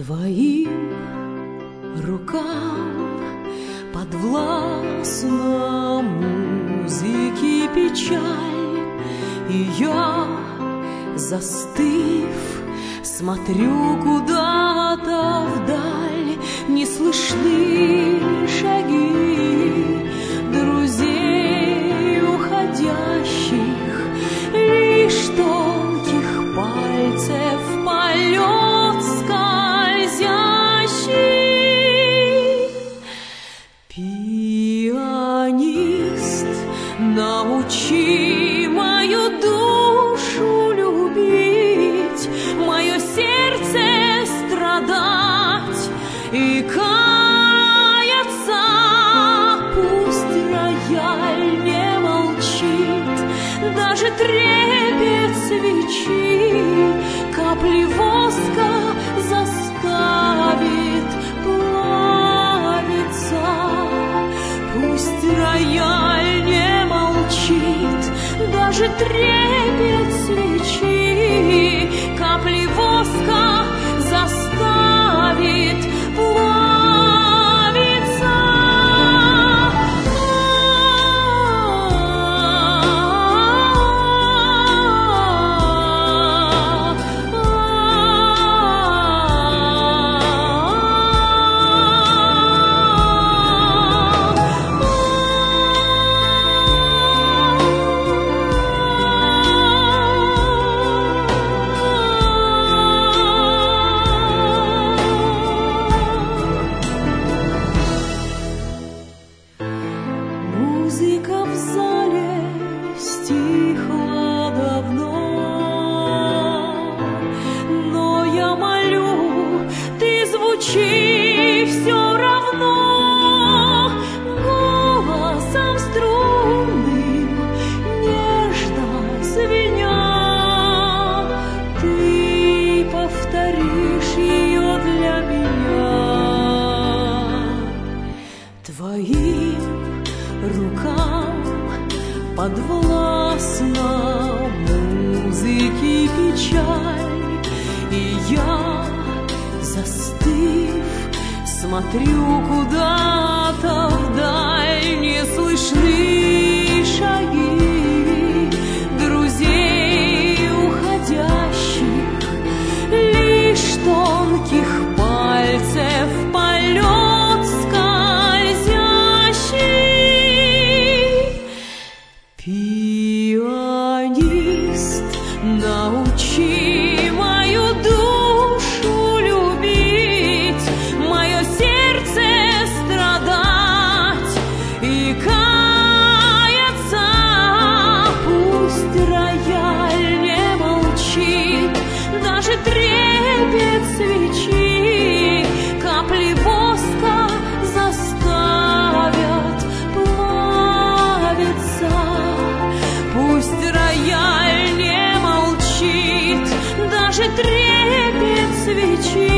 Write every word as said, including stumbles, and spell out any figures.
Твоим рукам подвластна музыки печаль, и я, застыв, смотрю куда-то вдаль. Не слышны шаги друзей уходящих, лишь тонких пальцев полет скользящий. Пианист, научи мою душу любить, мое сердце страдать и каяться. Пусть рояль не молчит, даже трепет свечи капли воска заставит плавиться. Пусть рояль не молчит, даже трепет свечи капли воска заставит плавиться. Музыка в зале стихла давно, но я молю, ты звучи все равно. Голосом струнным, нежно звеня, ты повторишь ее для меня. Твоим рукам подвластна музыки печаль, и я, застыв, смотрю куда-то вдаль. Не слышны шаги друзей уходящих, лишь тонких пальцев полет скользящий. Пианист, научи мою душу любить, мое сердце страдать и каяться. Пусть рояль не молчит, даже трепет свечи капли воска заставят плавиться. Пусть рояль не молчит, даже трепет свечи